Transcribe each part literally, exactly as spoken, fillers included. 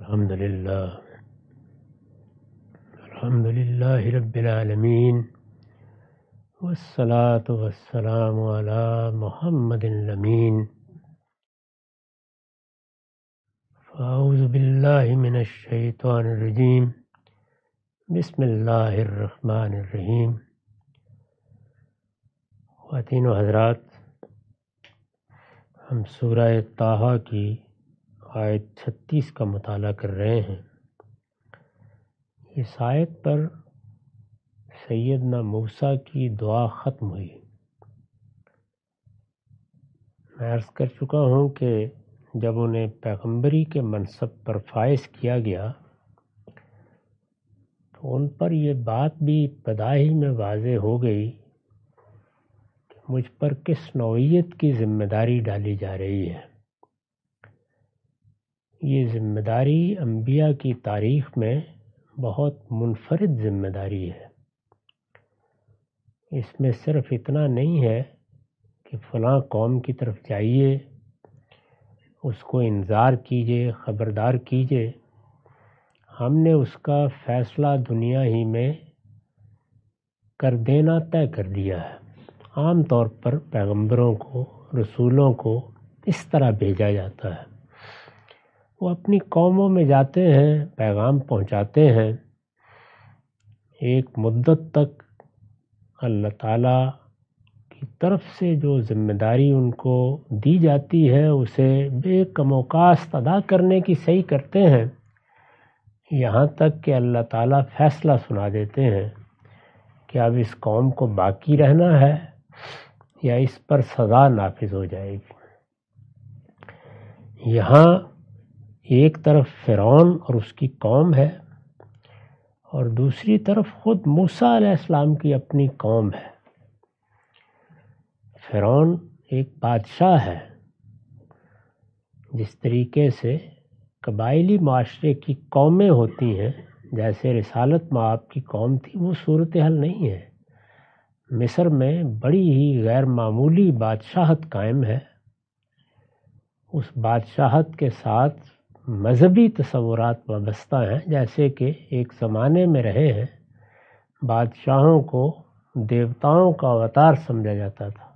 الحمد للہ الحمد للہ رب العالمین والصلاة والسلام علی محمد الامین فاعوذ باللہ من الشیطان الرجیم بسم اللہ الرحمن الرحیم۔ خواتین و حضرات، ہم سورہ طٰہٰ کی آیت چھتیس کا مطالعہ کر رہے ہیں۔ اس آیت پر سیدنا موسیٰ کی دعا ختم ہوئی۔ میں عرض کر چکا ہوں کہ جب انہیں پیغمبری کے منصب پر فائز کیا گیا تو ان پر یہ بات بھی ابتدا ہی میں واضح ہو گئی کہ مجھ پر کس نوعیت کی ذمہ داری ڈالی جا رہی ہے۔ یہ ذمہ داری انبیاء کی تاریخ میں بہت منفرد ذمہ داری ہے۔ اس میں صرف اتنا نہیں ہے کہ فلاں قوم کی طرف جائیے، اس کو انذار کیجیے، خبردار کیجیے۔ ہم نے اس کا فیصلہ دنیا ہی میں کر دینا طے کر دیا ہے۔ عام طور پر پیغمبروں کو، رسولوں کو اس طرح بھیجا جاتا ہے۔ وہ اپنی قوموں میں جاتے ہیں، پیغام پہنچاتے ہیں۔ ایک مدت تک اللہ تعالیٰ کی طرف سے جو ذمہ داری ان کو دی جاتی ہے اسے بے کم و کاست ادا کرنے کی صحیح کرتے ہیں، یہاں تک کہ اللہ تعالیٰ فیصلہ سنا دیتے ہیں کہ اب اس قوم کو باقی رہنا ہے یا اس پر سزا نافذ ہو جائے گی۔ یہاں ایک طرف فرعون اور اس کی قوم ہے اور دوسری طرف خود موسیٰ علیہ السلام کی اپنی قوم ہے۔ فرعون ایک بادشاہ ہے۔ جس طریقے سے قبائلی معاشرے کی قومیں ہوتی ہیں، جیسے رسالت مآب کی قوم تھی، وہ صورتحال نہیں ہے۔ مصر میں بڑی ہی غیر معمولی بادشاہت قائم ہے۔ اس بادشاہت کے ساتھ مذہبی تصورات وابستہ ہیں، جیسے کہ ایک زمانے میں رہے ہیں بادشاہوں کو دیوتاؤں کا اوتار سمجھا جاتا تھا۔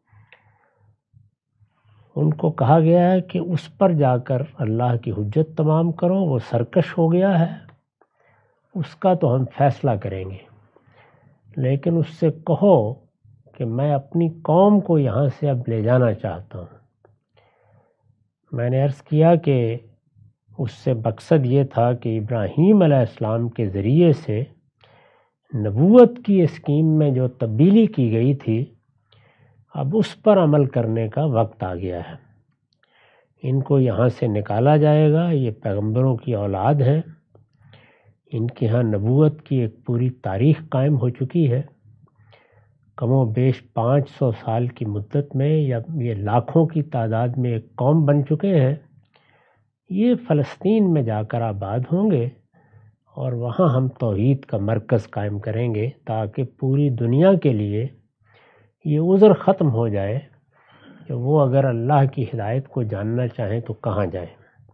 ان کو کہا گیا ہے کہ اس پر جا کر اللہ کی حجت تمام کرو، وہ سرکش ہو گیا ہے، اس کا تو ہم فیصلہ کریں گے، لیکن اس سے کہو کہ میں اپنی قوم کو یہاں سے اب لے جانا چاہتا ہوں۔ میں نے عرض کیا کہ اس سے مقصد یہ تھا کہ ابراہیم علیہ السلام کے ذریعے سے نبوت کی اسکیم میں جو تبدیلی کی گئی تھی، اب اس پر عمل کرنے کا وقت آ گیا ہے۔ ان کو یہاں سے نکالا جائے گا۔ یہ پیغمبروں کی اولاد ہیں، ان کے ہاں نبوت کی ایک پوری تاریخ قائم ہو چکی ہے۔ کم و بیش پانچ سو سال کی مدت میں یا یہ لاکھوں کی تعداد میں ایک قوم بن چکے ہیں۔ یہ فلسطین میں جا کر آباد ہوں گے اور وہاں ہم توحید کا مرکز قائم کریں گے تاکہ پوری دنیا کے لیے یہ عذر ختم ہو جائے کہ وہ اگر اللہ کی ہدایت کو جاننا چاہیں تو کہاں جائیں۔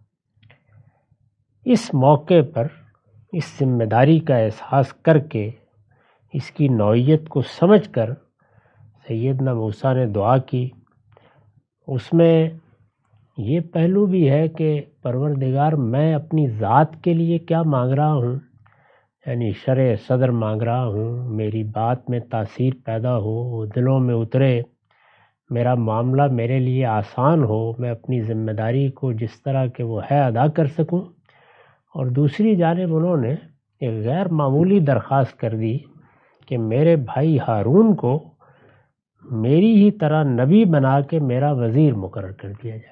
اس موقع پر اس ذمہ داری کا احساس کر کے، اس کی نوعیت کو سمجھ کر سیدنا موسیٰ نے دعا کی۔ اس میں یہ پہلو بھی ہے کہ پروردگار، میں اپنی ذات کے لیے کیا مانگ رہا ہوں، یعنی شرح صدر مانگ رہا ہوں، میری بات میں تاثیر پیدا ہو، وہ دلوں میں اترے، میرا معاملہ میرے لیے آسان ہو، میں اپنی ذمہ داری کو جس طرح کہ وہ ہے ادا کر سکوں۔ اور دوسری جانب انہوں نے ایک غیر معمولی درخواست کر دی کہ میرے بھائی ہارون کو میری ہی طرح نبی بنا کے میرا وزیر مقرر کر دیا جائے۔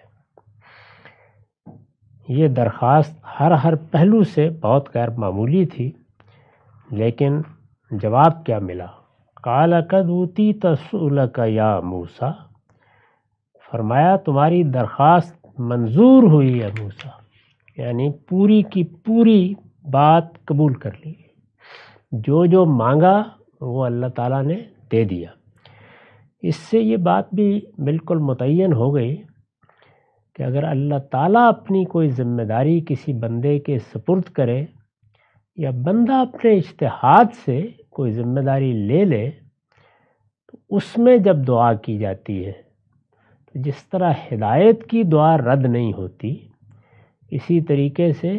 یہ درخواست ہر ہر پہلو سے بہت غیر معمولی تھی، لیکن جواب کیا ملا؟ قال قد اوتیت سؤلک یا موسیٰ، فرمایا تمہاری درخواست منظور ہوئی ہے موسیٰ، یعنی پوری کی پوری بات قبول کر لی، جو جو مانگا وہ اللہ تعالیٰ نے دے دیا۔ اس سے یہ بات بھی بالکل متعین ہو گئی کہ اگر اللہ تعالیٰ اپنی کوئی ذمہ داری کسی بندے کے سپرد کرے یا بندہ اپنے اجتہاد سے کوئی ذمہ داری لے لے تو اس میں جب دعا کی جاتی ہے تو جس طرح ہدایت کی دعا رد نہیں ہوتی، اسی طریقے سے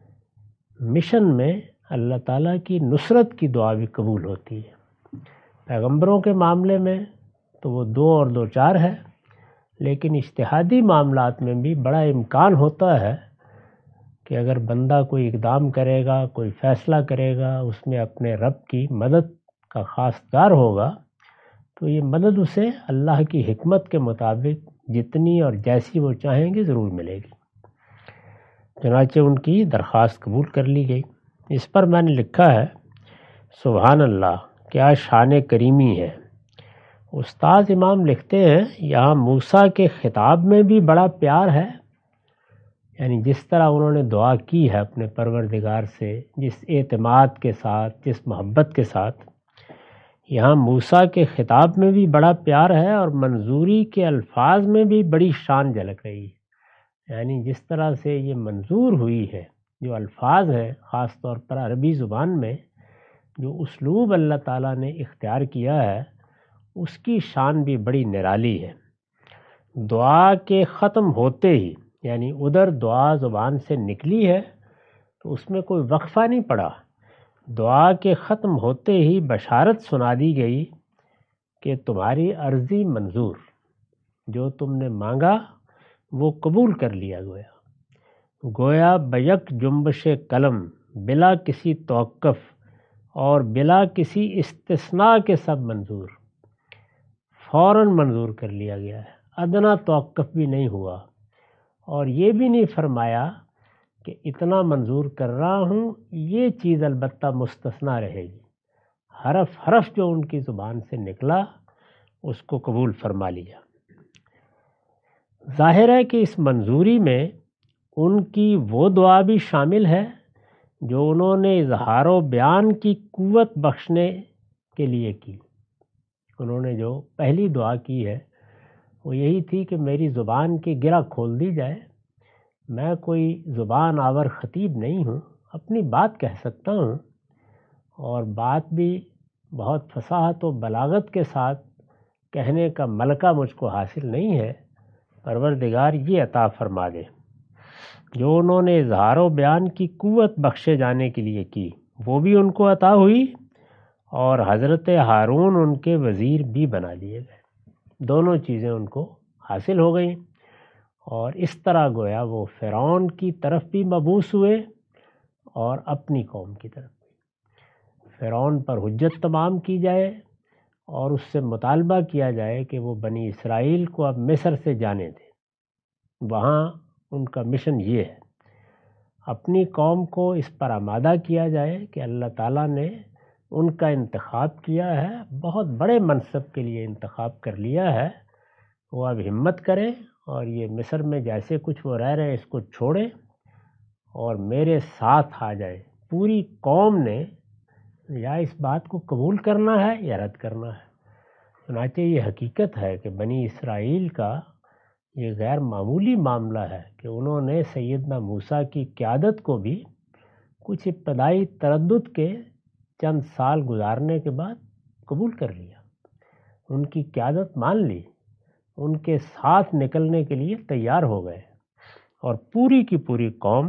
مشن میں اللہ تعالیٰ کی نصرت کی دعا بھی قبول ہوتی ہے۔ پیغمبروں کے معاملے میں تو وہ دو اور دو چار ہے، لیکن اجتہادی معاملات میں بھی بڑا امکان ہوتا ہے کہ اگر بندہ کوئی اقدام کرے گا، کوئی فیصلہ کرے گا، اس میں اپنے رب کی مدد کا خواستگار ہوگا تو یہ مدد اسے اللہ کی حکمت کے مطابق جتنی اور جیسی وہ چاہیں گے ضرور ملے گی۔ چنانچہ ان کی درخواست قبول کر لی گئی۔ اس پر میں نے لکھا ہے، سبحان اللہ، کیا شان کریمی ہے۔ استاد امام لکھتے ہیں، یہاں موسیٰ کے خطاب میں بھی بڑا پیار ہے، یعنی جس طرح انہوں نے دعا کی ہے اپنے پروردگار سے، جس اعتماد کے ساتھ، جس محبت کے ساتھ، یہاں موسیٰ کے خطاب میں بھی بڑا پیار ہے اور منظوری کے الفاظ میں بھی بڑی شان جھلک رہی ہے۔ یعنی جس طرح سے یہ منظور ہوئی ہے، جو الفاظ ہیں خاص طور پر عربی زبان میں، جو اسلوب اللہ تعالیٰ نے اختیار کیا ہے، اس کی شان بھی بڑی نرالی ہے۔ دعا کے ختم ہوتے ہی، یعنی ادھر دعا زبان سے نکلی ہے تو اس میں کوئی وقفہ نہیں پڑا، دعا کے ختم ہوتے ہی بشارت سنا دی گئی کہ تمہاری عرضی منظور، جو تم نے مانگا وہ قبول کر لیا گیا، گویا بیک جنبش قلم، بلا کسی توقف اور بلا کسی استثناء کے سب منظور، فوراً منظور کر لیا گیا ہے، ادنا توقف بھی نہیں ہوا، اور یہ بھی نہیں فرمایا کہ اتنا منظور کر رہا ہوں، یہ چیز البتہ مستثنا رہے گی۔ حرف حرف جو ان کی زبان سے نکلا اس کو قبول فرما لیا۔ ظاہر ہے کہ اس منظوری میں ان کی وہ دعا بھی شامل ہے جو انہوں نے اظہار و بیان کی قوت بخشنے کے لیے کی۔ انہوں نے جو پہلی دعا کی ہے وہ یہی تھی کہ میری زبان کی گرہ کھول دی جائے، میں کوئی زبان آور خطیب نہیں ہوں، اپنی بات کہہ سکتا ہوں، اور بات بھی بہت فصاحت و بلاغت کے ساتھ کہنے کا ملکہ مجھ کو حاصل نہیں ہے، پروردگار یہ عطا فرما دے۔ جو انہوں نے اظہار و بیان کی قوت بخشے جانے کے لیے کی وہ بھی ان کو عطا ہوئی، اور حضرت ہارون ان کے وزیر بھی بنا لیے گئے، دونوں چیزیں ان کو حاصل ہو گئیں، اور اس طرح گویا وہ فرعون کی طرف بھی مبعوث ہوئے اور اپنی قوم کی طرف بھی۔ فرعون پر حجت تمام کی جائے اور اس سے مطالبہ کیا جائے کہ وہ بنی اسرائیل کو اب مصر سے جانے دے، وہاں ان کا مشن یہ ہے۔ اپنی قوم کو اس پر آمادہ کیا جائے کہ اللہ تعالیٰ نے ان کا انتخاب کیا ہے، بہت بڑے منصب کے لیے انتخاب کر لیا ہے، وہ اب ہمت کریں اور یہ مصر میں جیسے کچھ وہ رہ رہے ہیں اس کو چھوڑیں اور میرے ساتھ آ جائیں۔ پوری قوم نے یا اس بات کو قبول کرنا ہے یا رد کرنا ہے۔ چنانچہ یہ حقیقت ہے کہ بنی اسرائیل کا یہ غیر معمولی معاملہ ہے کہ انہوں نے سیدنا موسیٰ کی قیادت کو بھی کچھ ابتدائی تردد کے چند سال گزارنے کے بعد قبول کر لیا، ان کی قیادت مان لی، ان کے ساتھ نکلنے کے لیے تیار ہو گئے، اور پوری کی پوری قوم،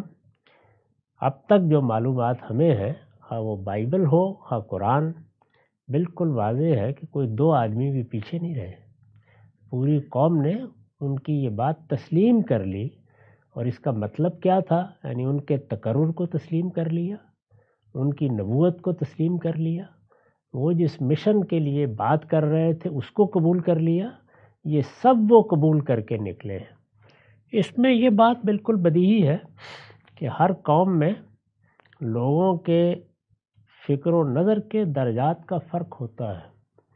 اب تک جو معلومات ہمیں ہیں، خواہ وہ بائبل ہو خواہ قرآن، بالکل واضح ہے کہ کوئی دو آدمی بھی پیچھے نہیں رہے، پوری قوم نے ان کی یہ بات تسلیم کر لی۔ اور اس کا مطلب کیا تھا؟ یعنی ان کے تقرر کو تسلیم کر لیا، ان کی نبوت کو تسلیم کر لیا، وہ جس مشن کے لیے بات کر رہے تھے اس کو قبول کر لیا، یہ سب وہ قبول کر کے نکلے ہیں۔ اس میں یہ بات بالکل بدیہی ہے کہ ہر قوم میں لوگوں کے فکر و نظر کے درجات کا فرق ہوتا ہے،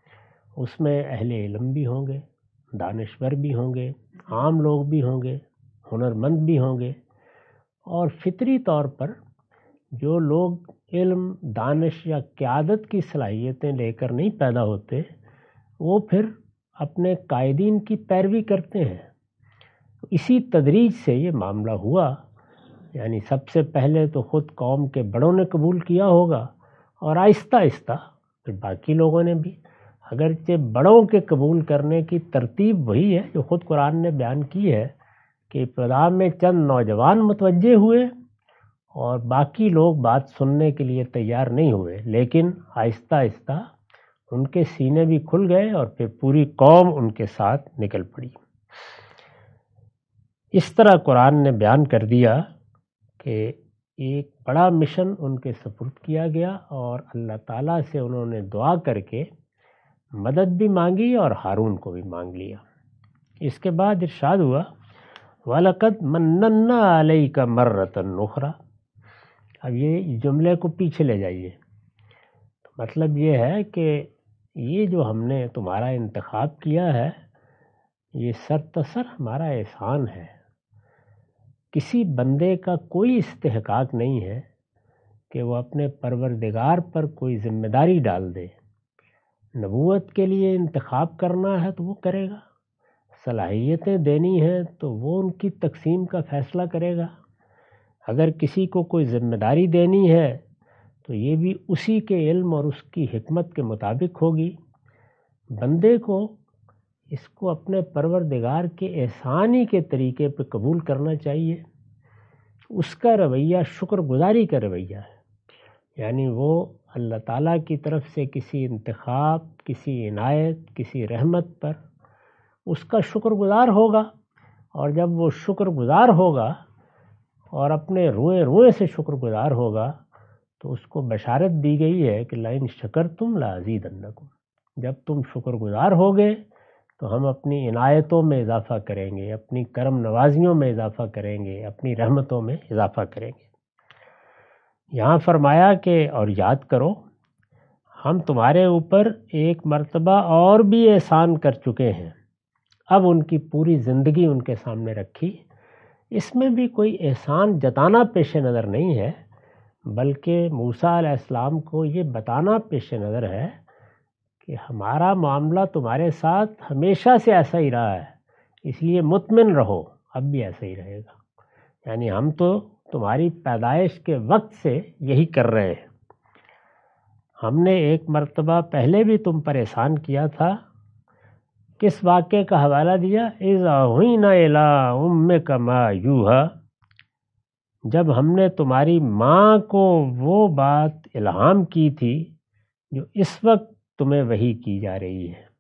اس میں اہل علم بھی ہوں گے، دانشور بھی ہوں گے، عام لوگ بھی ہوں گے، ہنرمند بھی ہوں گے، اور فطری طور پر جو لوگ علم، دانش یا قیادت کی صلاحیتیں لے کر نہیں پیدا ہوتے وہ پھر اپنے قائدین کی پیروی کرتے ہیں۔ اسی تدریج سے یہ معاملہ ہوا، یعنی سب سے پہلے تو خود قوم کے بڑوں نے قبول کیا ہوگا اور آہستہ آہستہ پھر باقی لوگوں نے بھی، اگرچہ بڑوں کے قبول کرنے کی ترتیب وہی ہے جو خود قرآن نے بیان کی ہے کہ ابتدا میں چند نوجوان متوجہ ہوئے اور باقی لوگ بات سننے کے لیے تیار نہیں ہوئے، لیکن آہستہ آہستہ ان کے سینے بھی کھل گئے اور پھر پوری قوم ان کے ساتھ نکل پڑی۔ اس طرح قرآن نے بیان کر دیا کہ ایک بڑا مشن ان کے سپرد کیا گیا اور اللہ تعالیٰ سے انہوں نے دعا کر کے مدد بھی مانگی اور ہارون کو بھی مانگ لیا۔ اس کے بعد ارشاد ہوا وَلَقَدْ مَنَّنَّا عَلَيْكَ مَرَّةً أُخْرَى۔ اب یہ جملے کو پیچھے لے جائیے، مطلب یہ ہے کہ یہ جو ہم نے تمہارا انتخاب کیا ہے یہ سرتسر ہمارا احسان ہے، کسی بندے کا کوئی استحقاق نہیں ہے کہ وہ اپنے پروردگار پر کوئی ذمہ داری ڈال دے۔ نبوت کے لیے انتخاب کرنا ہے تو وہ کرے گا، صلاحیتیں دینی ہیں تو وہ ان کی تقسیم کا فیصلہ کرے گا، اگر کسی کو کوئی ذمہ داری دینی ہے تو یہ بھی اسی کے علم اور اس کی حکمت کے مطابق ہوگی۔ بندے کو اس کو اپنے پروردگار کے احسانی کے طریقے پہ قبول کرنا چاہیے، اس کا رویہ شکر گزاری کا رویہ ہے، یعنی وہ اللہ تعالیٰ کی طرف سے کسی انتخاب، کسی عنایت، کسی رحمت پر اس کا شکر گزار ہوگا، اور جب وہ شکر گزار ہوگا اور اپنے روئے روئے سے شکر گزار ہوگا تو اس کو بشارت دی گئی ہے کہ لَئِن شَكَرْتُمْ لَأَزِيدَنَّكُمْ، جب تم شکر گزار ہوگے تو ہم اپنی عنایتوں میں اضافہ کریں گے، اپنی کرم نوازیوں میں اضافہ کریں گے، اپنی رحمتوں میں اضافہ کریں گے۔ یہاں فرمایا کہ اور یاد کرو ہم تمہارے اوپر ایک مرتبہ اور بھی احسان کر چکے ہیں۔ اب ان کی پوری زندگی ان کے سامنے رکھی، اس میں بھی کوئی احسان جتانا پیش نظر نہیں ہے، بلکہ موسیٰ علیہ السلام کو یہ بتانا پیش نظر ہے کہ ہمارا معاملہ تمہارے ساتھ ہمیشہ سے ایسا ہی رہا ہے، اس لیے مطمئن رہو، اب بھی ایسا ہی رہے گا، یعنی ہم تو تمہاری پیدائش کے وقت سے یہی کر رہے ہیں۔ ہم نے ایک مرتبہ پہلے بھی تم پر احسان کیا تھا، کس واقعے کا حوالہ دیا؟ اِذْ أَوْحَيْنَا إِلَىٰ أُمِّكَ مَا يُوحَىٰ، جب ہم نے تمہاری ماں کو وہ بات الہام کی تھی جو اس وقت تمہیں وحی کی جا رہی ہے،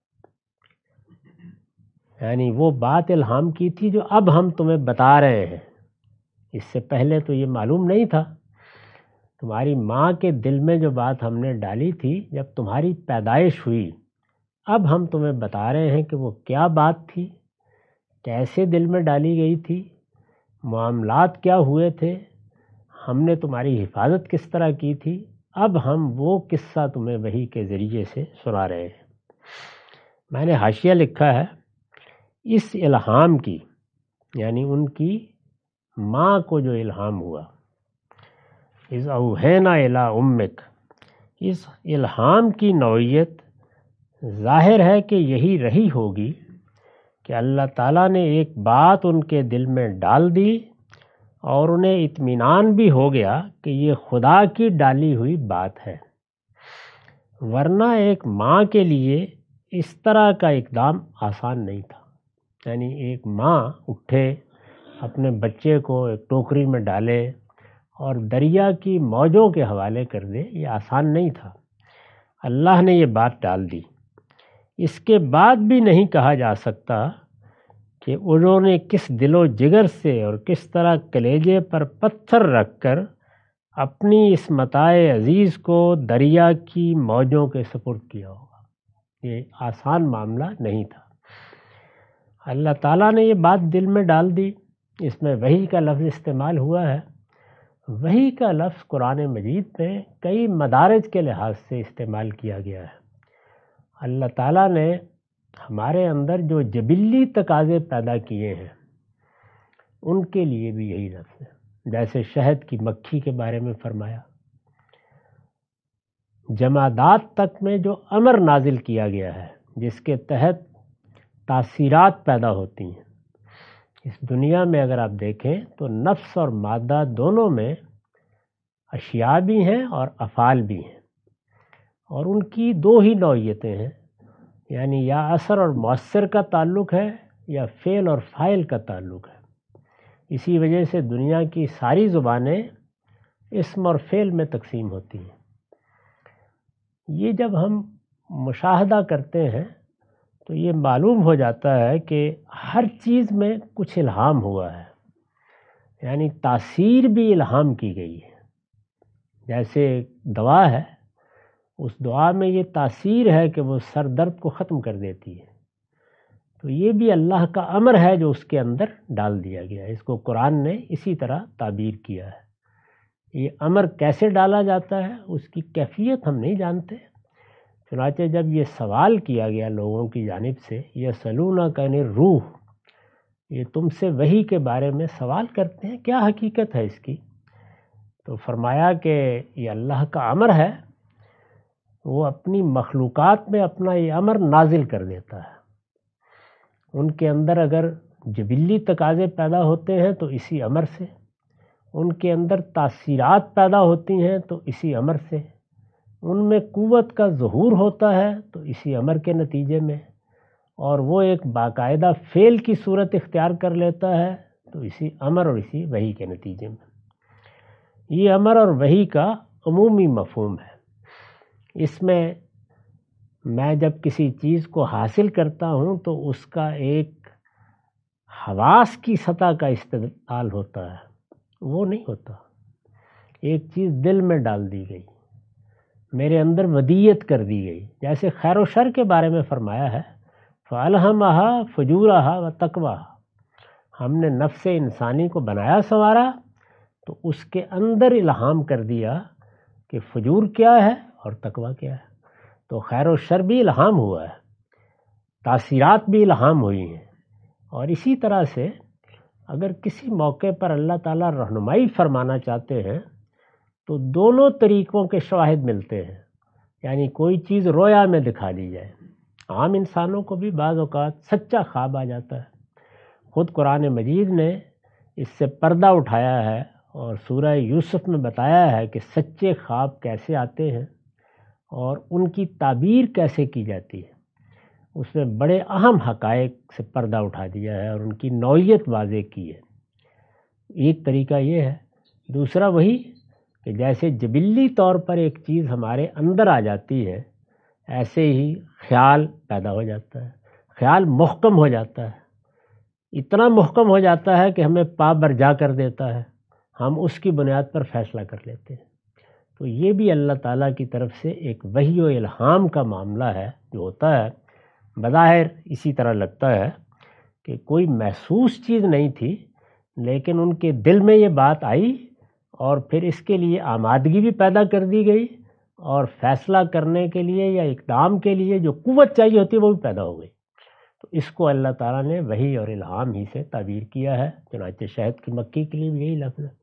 یعنی وہ بات الہام کی تھی جو اب ہم تمہیں بتا رہے ہیں، اس سے پہلے تو یہ معلوم نہیں تھا۔ تمہاری ماں کے دل میں جو بات ہم نے ڈالی تھی جب تمہاری پیدائش ہوئی، اب ہم تمہیں بتا رہے ہیں کہ وہ کیا بات تھی، کیسے دل میں ڈالی گئی تھی، معاملات کیا ہوئے تھے، ہم نے تمہاری حفاظت کس طرح کی تھی، اب ہم وہ قصہ تمہیں وحی کے ذریعے سے سنا رہے ہیں۔ میں نے حاشیہ لکھا ہے اس الہام کی، یعنی ان کی ماں کو جو الہام ہوا، اِذْ أَوْحَيْنَا إِلَىٰ أُمِّكَ، اس الہام کی نوعیت ظاہر ہے کہ یہی رہی ہوگی کہ اللہ تعالیٰ نے ایک بات ان کے دل میں ڈال دی اور انہیں اطمینان بھی ہو گیا کہ یہ خدا کی ڈالی ہوئی بات ہے، ورنہ ایک ماں کے لیے اس طرح کا اقدام آسان نہیں تھا، یعنی ایک ماں اٹھے اپنے بچے کو ایک ٹوکری میں ڈالے اور دریا کی موجوں کے حوالے کر دے، یہ آسان نہیں تھا۔ اللہ نے یہ بات ڈال دی، اس کے بعد بھی نہیں کہا جا سکتا کہ انہوں نے کس دل و جگر سے اور کس طرح کلیجے پر پتھر رکھ کر اپنی اس متاع عزیز کو دریا کی موجوں کے سپرد کیا ہوگا، یہ آسان معاملہ نہیں تھا۔ اللہ تعالیٰ نے یہ بات دل میں ڈال دی، اس میں وحی کا لفظ استعمال ہوا ہے۔ وحی کا لفظ قرآن مجید میں کئی مدارج کے لحاظ سے استعمال کیا گیا ہے۔ اللہ تعالیٰ نے ہمارے اندر جو جبلی تقاضے پیدا کیے ہیں ان کے لیے بھی یہی لفظ ہے، جیسے شہد کی مکھی کے بارے میں فرمایا۔ جمادات تک میں جو امر نازل کیا گیا ہے جس کے تحت تاثیرات پیدا ہوتی ہیں، اس دنیا میں اگر آپ دیکھیں تو نفس اور مادہ دونوں میں اشیاء بھی ہیں اور افعال بھی ہیں، اور ان کی دو ہی نوعیتیں ہیں، یعنی یا اثر اور مؤثر کا تعلق ہے یا فعل اور فاعل کا تعلق ہے۔ اسی وجہ سے دنیا کی ساری زبانیں اسم اور فعل میں تقسیم ہوتی ہیں۔ یہ جب ہم مشاہدہ کرتے ہیں تو یہ معلوم ہو جاتا ہے کہ ہر چیز میں کچھ الہام ہوا ہے، یعنی تاثیر بھی الہام کی گئی ہے۔ جیسے دوا ہے، اس دعا میں یہ تاثیر ہے کہ وہ سر درد کو ختم کر دیتی ہے، تو یہ بھی اللہ کا امر ہے جو اس کے اندر ڈال دیا گیا ہے۔ اس کو قرآن نے اسی طرح تعبیر کیا ہے۔ یہ امر کیسے ڈالا جاتا ہے اس کی کیفیت ہم نہیں جانتے، چنانچہ جب یہ سوال کیا گیا لوگوں کی جانب سے، یسألونک عن الروح، یہ تم سے وحی کے بارے میں سوال کرتے ہیں، کیا حقیقت ہے اس کی؟ تو فرمایا کہ یہ اللہ کا امر ہے، وہ اپنی مخلوقات میں اپنا یہ امر نازل کر دیتا ہے۔ ان کے اندر اگر جبلی تقاضے پیدا ہوتے ہیں تو اسی امر سے، ان کے اندر تاثیرات پیدا ہوتی ہیں تو اسی امر سے، ان میں قوت کا ظہور ہوتا ہے تو اسی امر کے نتیجے میں، اور وہ ایک باقاعدہ فعل کی صورت اختیار کر لیتا ہے تو اسی امر اور اسی وحی کے نتیجے میں۔ یہ امر اور وحی کا عمومی مفہوم ہے۔ اس میں میں جب کسی چیز کو حاصل کرتا ہوں تو اس کا ایک حواس کی سطح کا استعمال ہوتا ہے، وہ نہیں ہوتا۔ ایک چیز دل میں ڈال دی گئی، میرے اندر ودیت کر دی گئی، جیسے خیر و شر کے بارے میں فرمایا ہے فَأَلْهَمَهَا فُجُورَهَا وَتَقْوَاهَا، ہم نے نفس انسانی کو بنایا سنوارا تو اس کے اندر الہام کر دیا کہ فجور کیا ہے اور تقویٰ کیا ہے۔ تو خیر و شر بھی الہام ہوا ہے، تاثیرات بھی الہام ہوئی ہیں، اور اسی طرح سے اگر کسی موقع پر اللہ تعالیٰ رہنمائی فرمانا چاہتے ہیں تو دونوں طریقوں کے شواہد ملتے ہیں، یعنی کوئی چیز رویا میں دکھا دی جائے، عام انسانوں کو بھی بعض اوقات سچا خواب آ جاتا ہے۔ خود قرآن مجید نے اس سے پردہ اٹھایا ہے اور سورہ یوسف میں بتایا ہے کہ سچے خواب کیسے آتے ہیں اور ان کی تعبیر کیسے کی جاتی ہے۔ اس میں بڑے اہم حقائق سے پردہ اٹھا دیا ہے اور ان کی نوعیت واضح کی ہے۔ ایک طریقہ یہ ہے۔ دوسرا وہی کہ جیسے جبلی طور پر ایک چیز ہمارے اندر آ جاتی ہے، ایسے ہی خیال پیدا ہو جاتا ہے، خیال محکم ہو جاتا ہے، اتنا محکم ہو جاتا ہے کہ ہمیں پا برجا کر دیتا ہے، ہم اس کی بنیاد پر فیصلہ کر لیتے ہیں۔ تو یہ بھی اللہ تعالیٰ کی طرف سے ایک وحی و الہام کا معاملہ ہے جو ہوتا ہے۔ بظاہر اسی طرح لگتا ہے کہ کوئی محسوس چیز نہیں تھی، لیکن ان کے دل میں یہ بات آئی اور پھر اس کے لیے آمادگی بھی پیدا کر دی گئی، اور فیصلہ کرنے کے لیے یا اقدام کے لیے جو قوت چاہیے ہوتی ہے وہ بھی پیدا ہو گئی۔ تو اس کو اللہ تعالیٰ نے وحی اور الہام ہی سے تعبیر کیا ہے، چنانچہ شہد کی مکھی کے لیے بھی یہی لفظ ہے۔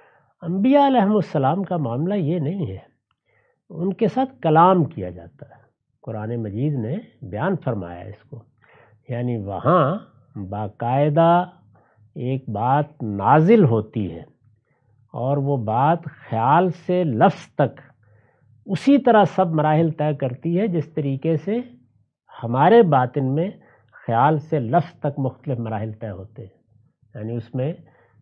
انبیاء علیہم السلام کا معاملہ یہ نہیں ہے، ان کے ساتھ کلام کیا جاتا ہے۔ قرآن مجید نے بیان فرمایا اس کو، یعنی وہاں باقاعدہ ایک بات نازل ہوتی ہے اور وہ بات خیال سے لفظ تک اسی طرح سب مراحل طے کرتی ہے جس طریقے سے ہمارے باطن میں خیال سے لفظ تک مختلف مراحل طے ہوتے ہیں، یعنی اس میں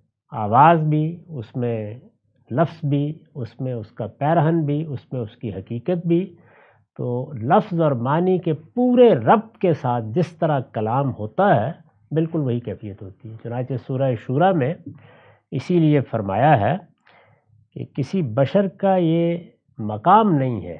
آواز بھی، اس میں لفظ بھی، اس میں اس کا پیرہن بھی، اس میں اس کی حقیقت بھی۔ تو لفظ اور معنی کے پورے ربط کے ساتھ جس طرح کلام ہوتا ہے بالکل وہی کیفیت ہوتی ہے۔ چنانچہ سورہ شورى میں اسی لیے فرمایا ہے کہ کسی بشر کا یہ مقام نہیں ہے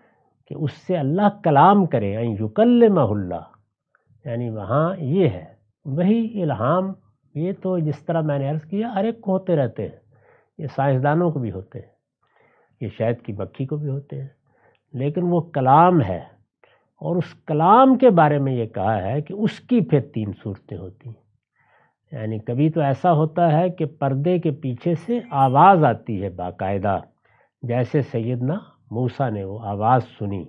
کہ اس سے اللہ کلام کرے، ان یکلمہ اللہ، یعنی وہاں یہ ہے وہی الہام۔ یہ تو جس طرح میں نے عرض کیا ہر ایک کو ہوتے رہتے ہیں، یہ سائنسدانوں کو بھی ہوتے ہیں، یہ شہد کی مکھی کو بھی ہوتے ہیں، لیکن وہ کلام ہے، اور اس کلام کے بارے میں یہ کہا ہے کہ اس کی پھر تین صورتیں ہوتی ہیں۔ یعنی کبھی تو ایسا ہوتا ہے کہ پردے کے پیچھے سے آواز آتی ہے باقاعدہ، جیسے سیدنا موسیٰ نے وہ آواز سنی،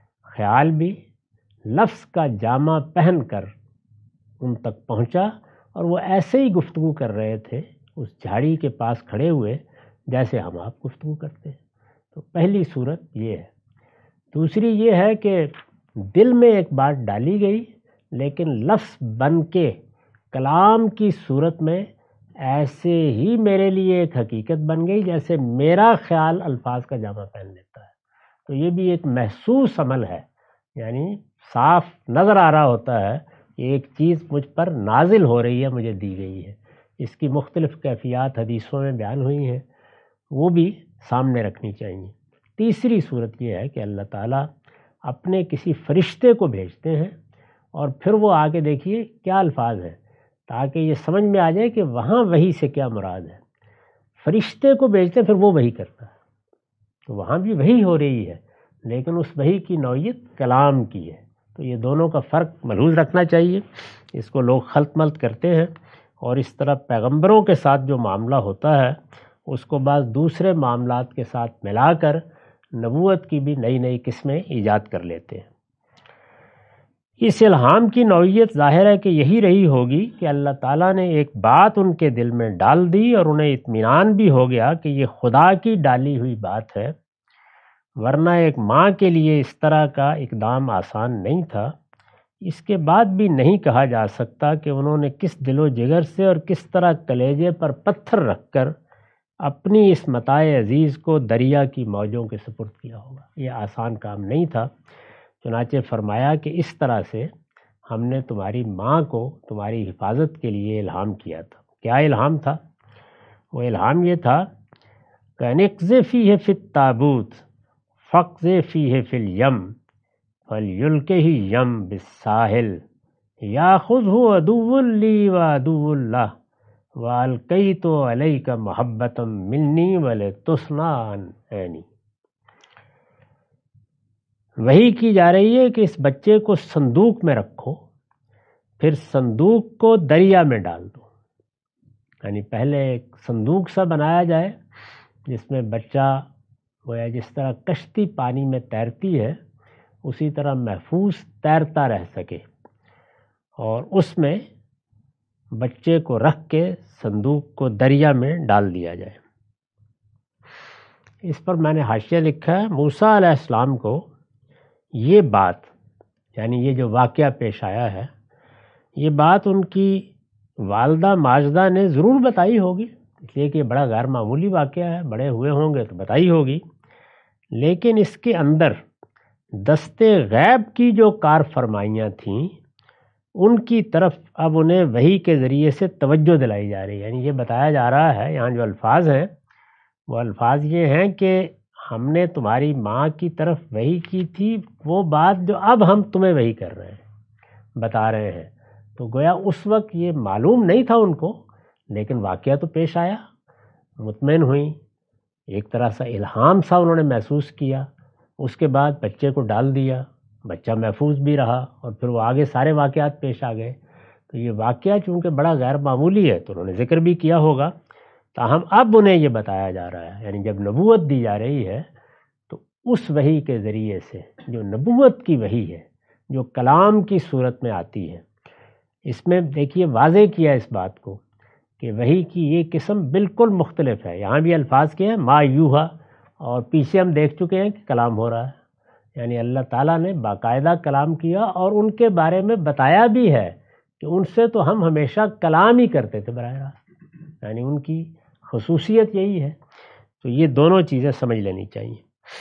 خیال بھی لفظ کا جامہ پہن کر ان تک پہنچا، اور وہ ایسے ہی گفتگو کر رہے تھے اس جھاڑی کے پاس کھڑے ہوئے جیسے ہم آپ گفتگو کرتے ہیں۔ تو پہلی صورت یہ ہے۔ دوسری یہ ہے کہ دل میں ایک بات ڈالی گئی لیکن لفظ بن کے کلام کی صورت میں ایسے ہی میرے لیے ایک حقیقت بن گئی جیسے میرا خیال الفاظ کا جامع پہن لیتا ہے۔ تو یہ بھی ایک محسوس عمل ہے، یعنی صاف نظر آ رہا ہوتا ہے کہ ایک چیز مجھ پر نازل ہو رہی ہے، مجھے دی گئی ہے۔ اس کی مختلف کیفیات حدیثوں میں بیان ہوئی ہیں، وہ بھی سامنے رکھنی چاہیے۔ تیسری صورت یہ ہے کہ اللہ تعالیٰ اپنے کسی فرشتے کو بھیجتے ہیں اور پھر وہ آگے دیکھیے کیا الفاظ ہیں تاکہ یہ سمجھ میں آ جائے کہ وہاں وحی سے کیا مراد ہے۔ فرشتے کو بھیجتے ہیں، پھر وہ وحی کرتا ہے، تو وہاں بھی وحی ہو رہی ہے لیکن اس وحی کی نوعیت کلام کی ہے۔ تو یہ دونوں کا فرق ملحوظ رکھنا چاہیے۔ اس کو لوگ خلط ملط کرتے ہیں اور اس طرح پیغمبروں کے ساتھ جو معاملہ ہوتا ہے اس کو بعض دوسرے معاملات کے ساتھ ملا کر نبوت کی بھی نئی نئی قسمیں ایجاد کر لیتے ہیں۔ اس الہام کی نوعیت ظاہر ہے کہ یہی رہی ہوگی کہ اللہ تعالیٰ نے ایک بات ان کے دل میں ڈال دی اور انہیں اطمینان بھی ہو گیا کہ یہ خدا کی ڈالی ہوئی بات ہے، ورنہ ایک ماں کے لیے اس طرح کا اقدام آسان نہیں تھا۔ اس کے بعد بھی نہیں کہا جا سکتا کہ انہوں نے کس دل و جگر سے اور کس طرح کلیجے پر پتھر رکھ کر اپنی اس متاع عزیز کو دریا کی موجوں کے سپرد کیا ہوگا۔ یہ آسان کام نہیں تھا، چنانچہ فرمایا کہ اس طرح سے ہم نے تمہاری ماں کو تمہاری حفاظت کے لیے الہام کیا تھا۔ کیا الہام تھا؟ وہ الہام یہ تھا کہ نقذ فیہ فی التابوت فقذ فیہ فی الیم فلیلقہ یم بالساحل یاخذہ عدو لی و عدو اللہ وَأَلْقَيْتُ عَلَيْكَ مَحَبَّةً مِّنِّي وَلِتُصْنَعَ عَلَىٰ عَيْنِي۔ وحی کی جا رہی ہے کہ اس بچے کو صندوق میں رکھو، پھر صندوق کو دریا میں ڈال دو، یعنی پہلے ایک صندوق سا بنایا جائے جس میں بچہ گویا جس طرح کشتی پانی میں تیرتی ہے اسی طرح محفوظ تیرتا رہ سکے، اور اس میں بچے کو رکھ کے صندوق کو دریا میں ڈال دیا جائے۔ اس پر میں نے حاشیہ لکھا ہے، موسیٰ علیہ السلام کو یہ بات، یعنی یہ جو واقعہ پیش آیا ہے، یہ بات ان کی والدہ ماجدہ نے ضرور بتائی ہوگی، اس لیے کہ یہ بڑا غیر معمولی واقعہ ہے، بڑے ہوئے ہوں گے تو بتائی ہوگی، لیکن اس کے اندر دستے غیب کی جو کار فرمائیاں تھیں ان کی طرف اب انہیں وحی کے ذریعے سے توجہ دلائی جا رہی ہے۔ یعنی یہ بتایا جا رہا ہے، یہاں جو الفاظ ہیں وہ الفاظ یہ ہیں کہ ہم نے تمہاری ماں کی طرف وحی کی تھی، وہ بات جو اب ہم تمہیں وحی کر رہے ہیں، بتا رہے ہیں۔ تو گویا اس وقت یہ معلوم نہیں تھا ان کو، لیکن واقعہ تو پیش آیا، مطمئن ہوئیں، ایک طرح سے الہام سا انہوں نے محسوس کیا، اس کے بعد بچے کو ڈال دیا، بچہ محفوظ بھی رہا، اور پھر وہ آگے سارے واقعات پیش آ گئے۔ تو یہ واقعہ چونکہ بڑا غیر معمولی ہے تو انہوں نے ذکر بھی کیا ہوگا، تاہم اب انہیں یہ بتایا جا رہا ہے، یعنی جب نبوت دی جا رہی ہے تو اس وحی کے ذریعے سے جو نبوت کی وحی ہے، جو کلام کی صورت میں آتی ہے، اس میں دیکھیے واضح کیا اس بات کو کہ وحی کی یہ قسم بالکل مختلف ہے۔ یہاں بھی الفاظ کے ہیں ما یوحا، اور پیچھے ہم دیکھ چکے ہیں کہ کلام ہو رہا ہے، یعنی اللہ تعالیٰ نے باقاعدہ کلام کیا اور ان کے بارے میں بتایا بھی ہے کہ ان سے تو ہم ہمیشہ کلام ہی کرتے تھے براہ راست، یعنی ان کی خصوصیت یہی ہے۔ تو یہ دونوں چیزیں سمجھ لینی چاہیے۔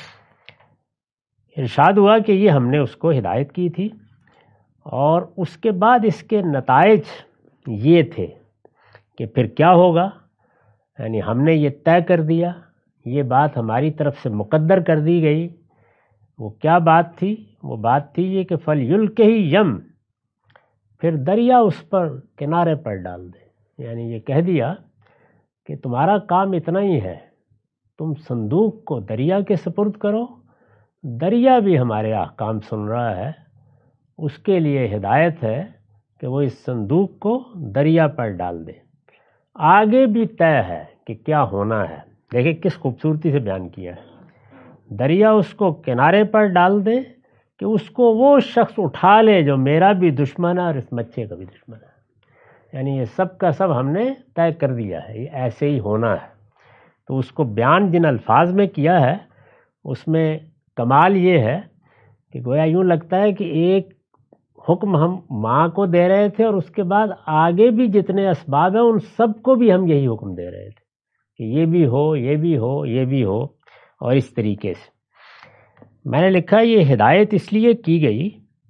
ارشاد ہوا کہ یہ ہم نے اس کو ہدایت کی تھی، اور اس کے بعد اس کے نتائج یہ تھے کہ پھر کیا ہوگا، یعنی ہم نے یہ طے کر دیا، یہ بات ہماری طرف سے مقدر کر دی گئی۔ وہ کیا بات تھی؟ وہ بات تھی یہ کہ فَلْيُلْقِهِ یم، پھر دریا اس پر کنارے پر ڈال دے، یعنی یہ کہہ دیا کہ تمہارا کام اتنا ہی ہے، تم صندوق کو دریا کے سپرد کرو، دریا بھی ہمارے احکام سن رہا ہے، اس کے لیے ہدایت ہے کہ وہ اس صندوق کو دریا پر ڈال دے۔ آگے بھی طے ہے کہ کیا ہونا ہے، دیکھیں کس خوبصورتی سے بیان کیا ہے۔ دریا اس کو کنارے پر ڈال دے کہ اس کو وہ شخص اٹھا لے جو میرا بھی دشمن ہے اور اس بچے کا بھی دشمن ہے۔ یعنی یہ سب کا سب ہم نے طے کر دیا ہے، یہ ایسے ہی ہونا ہے۔ تو اس کو بیان جن الفاظ میں کیا ہے اس میں کمال یہ ہے کہ گویا یوں لگتا ہے کہ ایک حکم ہم ماں کو دے رہے تھے اور اس کے بعد آگے بھی جتنے اسباب ہیں ان سب کو بھی ہم یہی حکم دے رہے تھے کہ یہ بھی ہو، یہ بھی ہو، یہ بھی ہو، اور اس طریقے سے۔ میں نے لکھا یہ ہدایت اس لیے کی گئی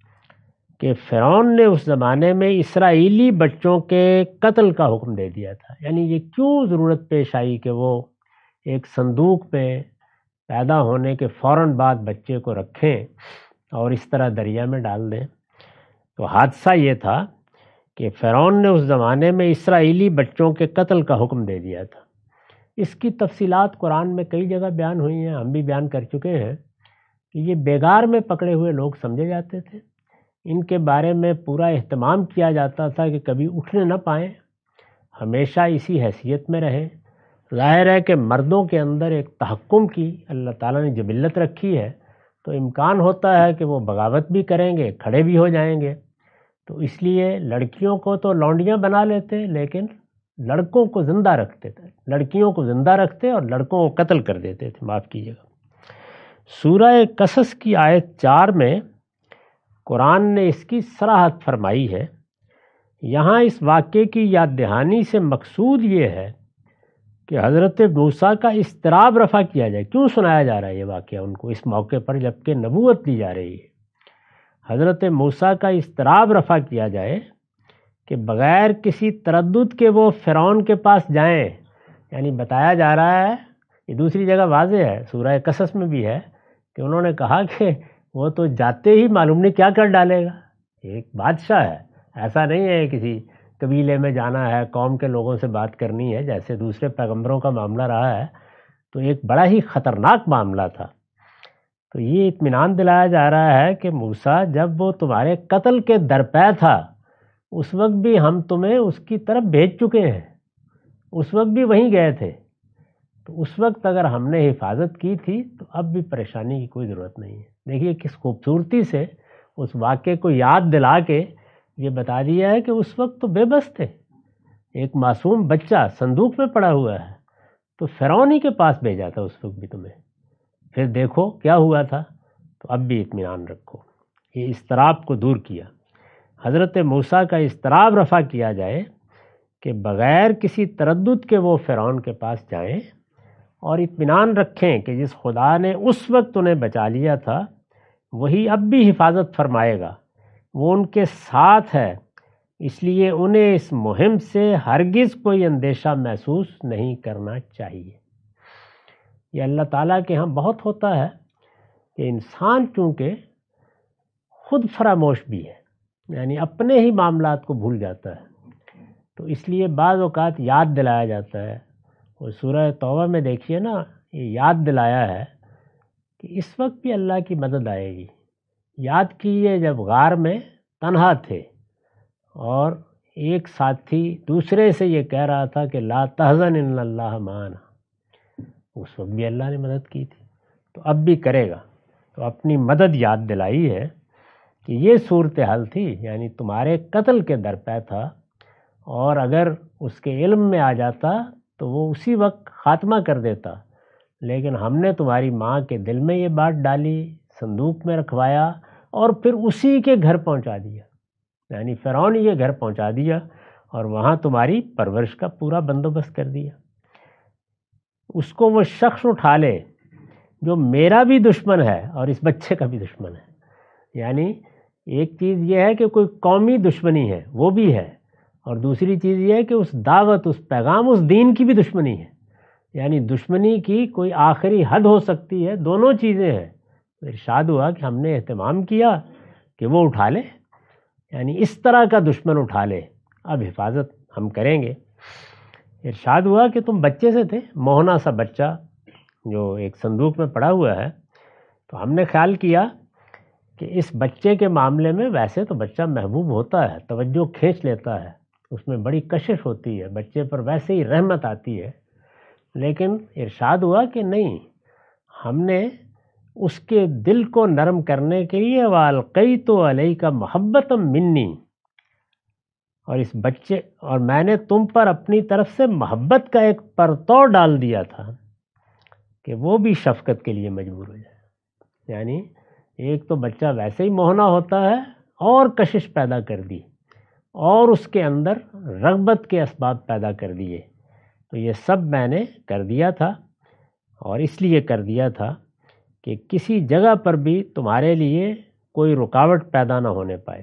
کہ فرعون نے اس زمانے میں اسرائیلی بچوں کے قتل کا حکم دے دیا تھا۔ یعنی یہ کیوں ضرورت پیش آئی کہ وہ ایک صندوق میں پیدا ہونے کے فوراً بعد بچے کو رکھیں اور اس طرح دریا میں ڈال دیں؟ تو حادثہ یہ تھا کہ فرعون نے اس زمانے میں اسرائیلی بچوں کے قتل کا حکم دے دیا تھا۔ اس کی تفصیلات قرآن میں کئی جگہ بیان ہوئی ہیں، ہم بھی بیان کر چکے ہیں کہ یہ بیگار میں پکڑے ہوئے لوگ سمجھے جاتے تھے، ان کے بارے میں پورا اہتمام کیا جاتا تھا کہ کبھی اٹھنے نہ پائیں، ہمیشہ اسی حیثیت میں رہیں۔ ظاہر ہے کہ مردوں کے اندر ایک تحکم کی اللہ تعالیٰ نے جبلت رکھی ہے، تو امکان ہوتا ہے کہ وہ بغاوت بھی کریں گے، کھڑے بھی ہو جائیں گے، تو اس لیے لڑکیوں کو تو لونڈیاں بنا لیتے لیکن لڑکوں کو زندہ رکھتے تھے، لڑکیوں کو زندہ رکھتے اور لڑکوں کو قتل کر دیتے تھے۔ معاف کیجیے گا، سورہ قصص کی آیت چار میں قرآن نے اس کی صراحت فرمائی ہے۔ یہاں اس واقعے کی یاد دہانی سے مقصود یہ ہے کہ حضرت موسیٰ کا اضطراب رفع کیا جائے۔ کیوں سنایا جا رہا ہے یہ واقعہ ان کو اس موقع پر جبکہ نبوت دی جا رہی ہے؟ حضرت موسیٰ کا اضطراب رفع کیا جائے کہ بغیر کسی تردد کے وہ فرعون کے پاس جائیں۔ یعنی بتایا جا رہا ہے، یہ دوسری جگہ واضح ہے، سورہ قصص میں بھی ہے کہ انہوں نے کہا کہ وہ تو جاتے ہی معلوم نہیں کیا کر ڈالے گا، ایک بادشاہ ہے، ایسا نہیں ہے کسی قبیلے میں جانا ہے، قوم کے لوگوں سے بات کرنی ہے جیسے دوسرے پیغمبروں کا معاملہ رہا ہے، تو ایک بڑا ہی خطرناک معاملہ تھا۔ تو یہ اطمینان دلایا جا رہا ہے کہ موسیٰ جب وہ تمہارے قتل کے درپے تھا اس وقت بھی ہم تمہیں اس کی طرف بھیج چکے ہیں، اس وقت بھی وہیں گئے تھے، تو اس وقت اگر ہم نے حفاظت کی تھی تو اب بھی پریشانی کی کوئی ضرورت نہیں ہے۔ دیکھیے کس خوبصورتی سے اس واقعے کو یاد دلا کے یہ بتا دیا ہے کہ اس وقت تو بے بس تھے، ایک معصوم بچہ صندوق میں پڑا ہوا ہے، تو فرعون ہی کے پاس بھیجا تھا اس وقت بھی تمہیں، پھر دیکھو کیا ہوا تھا، تو اب بھی اطمینان رکھو۔ یہ اضطراب کو دور کیا، حضرت موسیٰ کا اضطراب رفع کیا جائے کہ بغیر کسی تردد کے وہ فرعون کے پاس جائیں اور اطمینان رکھیں کہ جس خدا نے اس وقت انہیں بچا لیا تھا وہی اب بھی حفاظت فرمائے گا، وہ ان کے ساتھ ہے، اس لیے انہیں اس مہم سے ہرگز کوئی اندیشہ محسوس نہیں کرنا چاہیے۔ یہ اللہ تعالیٰ کے ہاں بہت ہوتا ہے کہ انسان چونکہ خود فراموش بھی ہے، یعنی اپنے ہی معاملات کو بھول جاتا ہے، تو اس لیے بعض اوقات یاد دلایا جاتا ہے۔ اور سورہ توبہ میں دیکھیے نا، یہ یاد دلایا ہے کہ اس وقت بھی اللہ کی مدد آئے گی۔ یاد کیجیے جب غار میں تنہا تھے اور ایک ساتھی دوسرے سے یہ کہہ رہا تھا کہ لا تحزن ان اللہ معنا، اس وقت بھی اللہ نے مدد کی تھی، تو اب بھی کرے گا۔ تو اپنی مدد یاد دلائی ہے کہ یہ صورتحال تھی، یعنی تمہارے قتل کے درپے تھا، اور اگر اس کے علم میں آ جاتا تو وہ اسی وقت خاتمہ کر دیتا، لیکن ہم نے تمہاری ماں کے دل میں یہ بات ڈالی، صندوق میں رکھوایا اور پھر اسی کے گھر پہنچا دیا، یعنی فرعون یہ گھر پہنچا دیا اور وہاں تمہاری پرورش کا پورا بندوبست کر دیا۔ اس کو وہ شخص اٹھا لے جو میرا بھی دشمن ہے اور اس بچے کا بھی دشمن ہے، یعنی ایک چیز یہ ہے کہ کوئی قومی دشمنی ہے وہ بھی ہے، اور دوسری چیز یہ ہے کہ اس دعوت، اس پیغام، اس دین کی بھی دشمنی ہے، یعنی دشمنی کی کوئی آخری حد ہو سکتی ہے، دونوں چیزیں ہیں۔ تو ارشاد ہوا کہ ہم نے اہتمام کیا کہ وہ اٹھا لے، یعنی اس طرح کا دشمن اٹھا لے، اب حفاظت ہم کریں گے۔ ارشاد ہوا کہ تم بچے سے تھے، موہنا سا بچہ جو ایک صندوق میں پڑا ہوا ہے، تو ہم نے خیال کیا کہ اس بچے کے معاملے میں ویسے تو بچہ محبوب ہوتا ہے، توجہ کھینچ لیتا ہے، اس میں بڑی کشش ہوتی ہے، بچے پر ویسے ہی رحمت آتی ہے، لیکن ارشاد ہوا کہ نہیں، ہم نے اس کے دل کو نرم کرنے کے لیے وَأَلْقَيْتُ عَلَيْكَ مَحَبَّةً مِّنِّي، اور اس بچے اور میں نے تم پر اپنی طرف سے محبت کا ایک پرتو ڈال دیا تھا کہ وہ بھی شفقت کے لیے مجبور ہو جائے. یعنی ایک تو بچہ ویسے ہی موہنا ہوتا ہے اور کشش پیدا کر دی اور اس کے اندر رغبت کے اسباب پیدا کر دیے. تو یہ سب میں نے کر دیا تھا، اور اس لیے کر دیا تھا کہ کسی جگہ پر بھی تمہارے لیے کوئی رکاوٹ پیدا نہ ہونے پائے.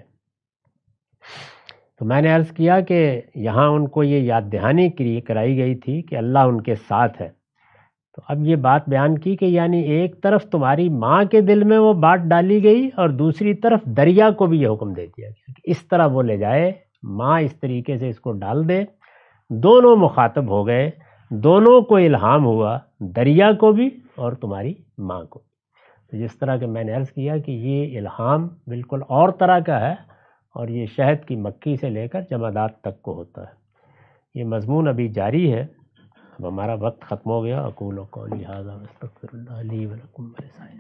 تو میں نے عرض کیا کہ یہاں ان کو یہ یاد دہانی کرائی گئی تھی کہ اللہ ان کے ساتھ ہے. تو اب یہ بات بیان کی کہ یعنی ایک طرف تمہاری ماں کے دل میں وہ بات ڈالی گئی اور دوسری طرف دریا کو بھی یہ حکم دے دیا گیا کہ اس طرح وہ لے جائے، ماں اس طریقے سے اس کو ڈال دے. دونوں مخاطب ہو گئے، دونوں کو الہام ہوا، دریا کو بھی اور تمہاری ماں کو. تو جس طرح کہ میں نے عرض کیا کہ یہ الہام بالکل اور طرح کا ہے، اور یہ شہد کی مکھی سے لے کر جمادات تک کو ہوتا ہے. یہ مضمون ابھی جاری ہے. اب ہمارا وقت ختم ہو گیا. اقول قولی ھذا واستغفر اللہ لی ولکم ولسائر